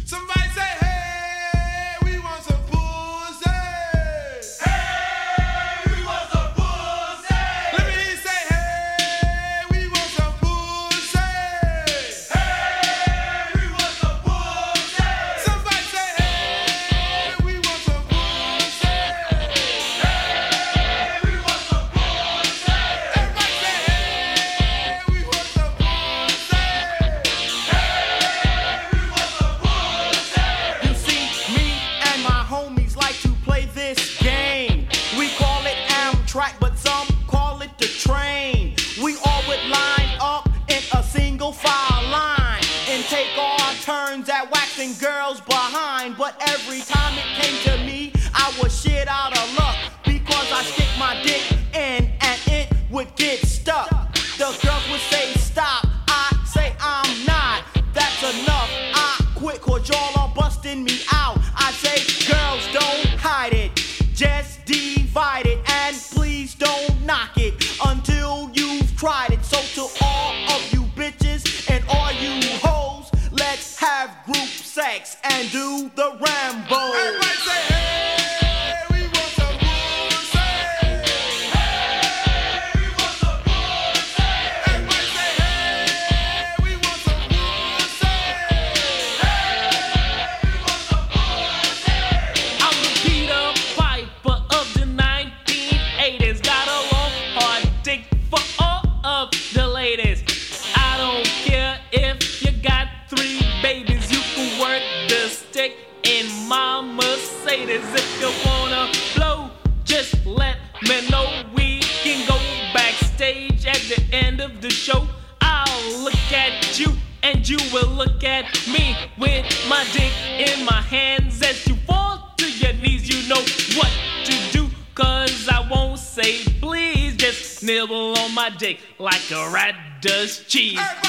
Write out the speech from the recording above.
Somebody say, hey, we want some pussy. Hey, we want some pussy. Let me hear you say, hey, we want some pussy. Hey, we want some pussy. Somebody say, hey, we want some pussy. Hey, we want some pussy. Everybody say, hey, we want some pussy. You see, me and my homies like to play this game. We call it Amtrak, but some call it the train. We all would line up in a single file line and take our turns at waxing girls behind. But every time it came to me, I was shit out of luck because I stick my dick in and it would get stuck. The girls would say stop, I say I'm not. That's enough, I quit cause y'all are busting me out. I say girls don't hide it, just divide it, and please don't knock it until you've tried it. So to all of you bitches and all you hoes, let's have group sex and do the Rambo. Everybody say, hey, we want some pussy. Hey, we want some pussy. Everybody say, hey, we want some pussy. Hey, we want some pussy. I'm the Peter Piper of the 1980s. Got a long, hard dick for all of the ladies. I don't care if you got 3 babies. You can work the stick in my Mercedes. If you wanna blow, just let me know. We can go backstage at the end of the show. I'll look at you and you will look at me with my dick in my hands. As you fall to your knees, you know what to do, cause I won't say please. Just nibble on my dick like a rat does cheese. Everybody